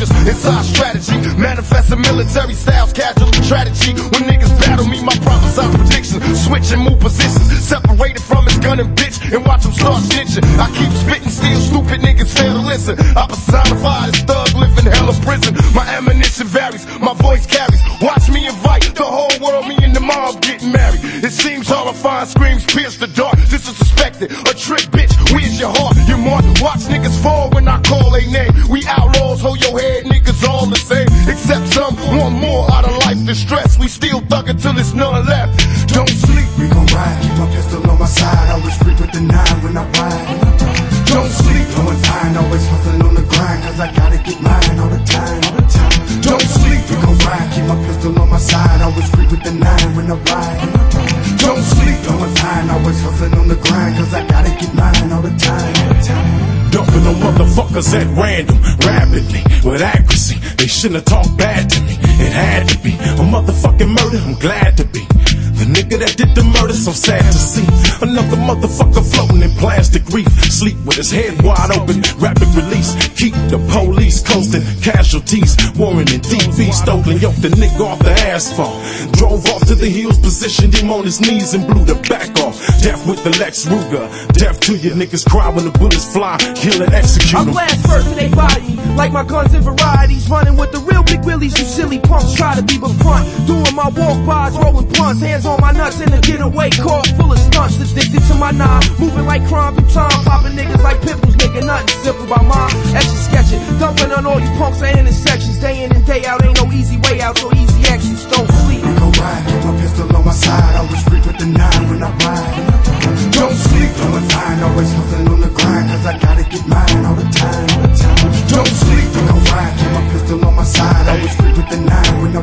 conscious, inside strategy. Manifesting military styles, casual strategy. When niggas battle me, my prophesied prediction. Switch and move positions, separated from his gun and bitch, and watch him start snitching. I keep spitting, still stupid niggas fail to listen. I personify this thug living hell of prison. My ammunition varies, my voice carries. Watch me invite the whole world, me and the mom getting married. It seems horrifying, screams pierce the dark. This is suspected, a trick, bitch. Where's your heart? Your mark. Watch niggas fall when I call a name. We outlaws, hold your head, niggas all the same. Except some want more out of life than stress. We still thuggin' till there's none left. Don't sleep, we gon' ride. Keep my pistol on my side. Always free with the 9 when I ride. Don't sleep, doing fine. Always hustling on the grind, cause I gotta get mine all the time. Don't sleep, we gon' ride. Keep my pistol on my side. Always free with the 9 when I ride. Don't sleep, doing fine. Always hustling on the grind, cause I gotta get mine all the time. Dumping on motherfuckers at random, rapidly, with accuracy. They shouldn't have talked bad to me. It had to be a motherfucking murder. I'm glad to be the nigga that did the murder. So sad to see another motherfucker floating in plastic reef, sleep with his head wide open. Rapid release, keep the police coasting. Casualties, Warren and DB stolen. Yoked the nigga off the asphalt. Drove off to the hills, positioned him on his knees and blew the back off. Death with the Lex Ruger. Death to your niggas cry when the bullets fly. Kill and execute I'm blast first in they body, like my guns in varieties. Running with the real big willies, you silly punks try to be but front. Doing my walk-bys, rolling blunts, hands on my nuts in a getaway car full of stunts. Addicted to my nine, moving like crime through time. Popping niggas like pimples, nigga, nothing simple by mine. Etching, sketching, dumping on all you punks at intersections. Day in and day out, ain't no easy way out, so easy exits. Don't sleep. We gon' ride, keep my pistol on my side. Always free with the 9 when I ride. don't sleep, doing fine. Always hustling on the grind, cause I gotta get mine all the time. don't sleep, We gon' ride, keep my pistol on my side. Always free with the 9 when I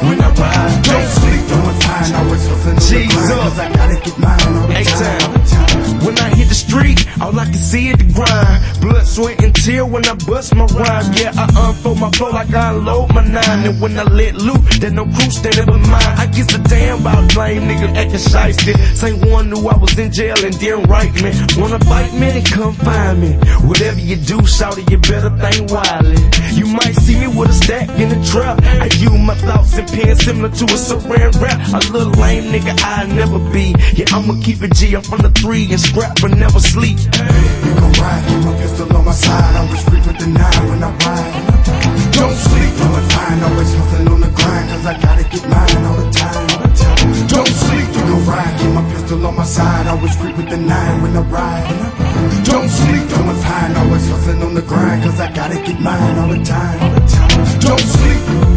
ride. don't sleep, Doing fine, always hustling on the grind, cause I gotta get mine all the time. When I hit the street, all I can see is the grind. Blood, sweat, and tear when I bust my rhyme. Yeah, I unfold my flow like I unload my 9. And when I let loose, there's no crew standing but mine. I guess a damn about lame niggas acting shiesty. Same one knew I was in jail and didn't write me. Wanna fight me, then come find me. Whatever you do, shawty, you better think wildly. You might see me with a stack in the trap. I use my thoughts and pen similar to a saran wrap. A little lame nigga I'll never be. Yeah, I'ma keep it G, I'm from the 3 and scrap but never sleep. We gon' ride, keep my pistol on my side. Always free with the 9 when I ride. don't sleep, Doing fine, always hustling on the grind, cause I gotta get mine all the time. don't sleep, We gon' ride, keep my pistol on my side. Always free with the 9 when I ride. don't sleep, Doing fine, always hustling on the grind, cause I gotta get mine all the time. don't sleep.